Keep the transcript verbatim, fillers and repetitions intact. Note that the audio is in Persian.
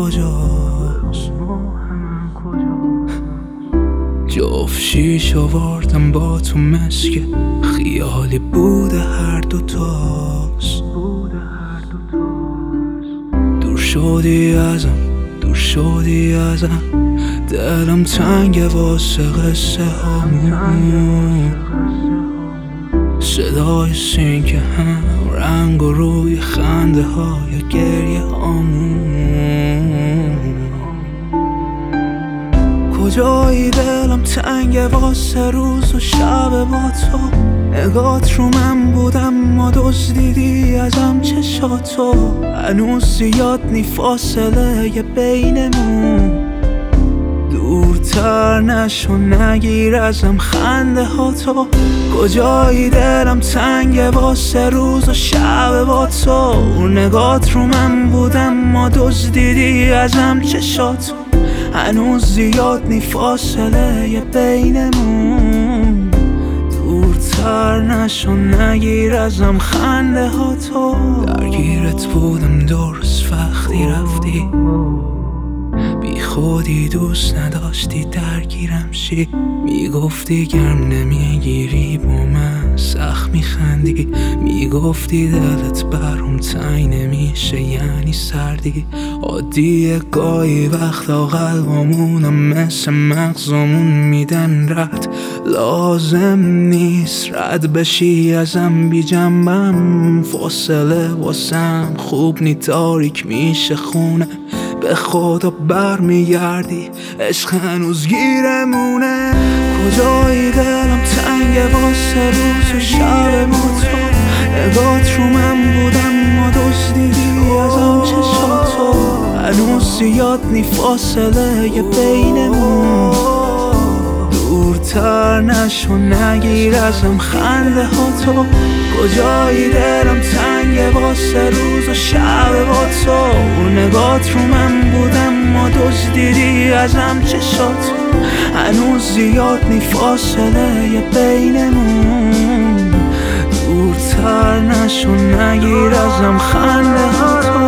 کجاست؟ جفت شیش آوردم با تو مسکه خیالی بوده هر دوتاست. دور شدی ازم، دور شدی ازم، دلم تنگه واسه قصه هامون. صدای سینک هم رنگ و روی خنده های گریه هامون. کجایی دلم تنگه واسه روز و شب با تو. نگات رو من بودم ما دزدیدی ازم چشاتو. هنوز زیاد نی فاصله بینمون. دورتر نشو نگیر ازم خنده ها تو. کجایی دلم تنگه واسه روز و شب با تو. نگات رو من بودم ما دزدیدی ازم چشاتو. هنوز زیاد نی فاصله بینمون. دورتر نشو نگیر ازم خنده ها تو. درگیرت بودم درست وقتی رفتی. بی خودی دوست نداشتی درگیرم شی. میگفتی گرم نمیگیری با من سخت میخندی. میگفتی دلت برام تنگ نمیشه یعنی سردی. عادیه گاهی وقتا قلبامونم مثل مغزمون میدن رد. لازم نیست رد بشی ازم بی جنبم. فاصله واسم خوب نی تاریک میشه خونه. به خدا برمیگردی عشق هنوز گیرمونه. کجایی دلم تنگه واسه روز و شب با تو. نگات رو من بودم ما دزدیدی ازم چشاتو. هنوز زیاد نی فاصله بینمون. دورتر نشو نگیر ازم خنده ها تو. کجایی دلم تنگه واسه روز و شب با تو. نگات رو من بودم ما دزدیدی ازم چشاتو. هنوز زیاد نی فاصله بینمون. دورتر نشو نگیر ازم خنده ها تو.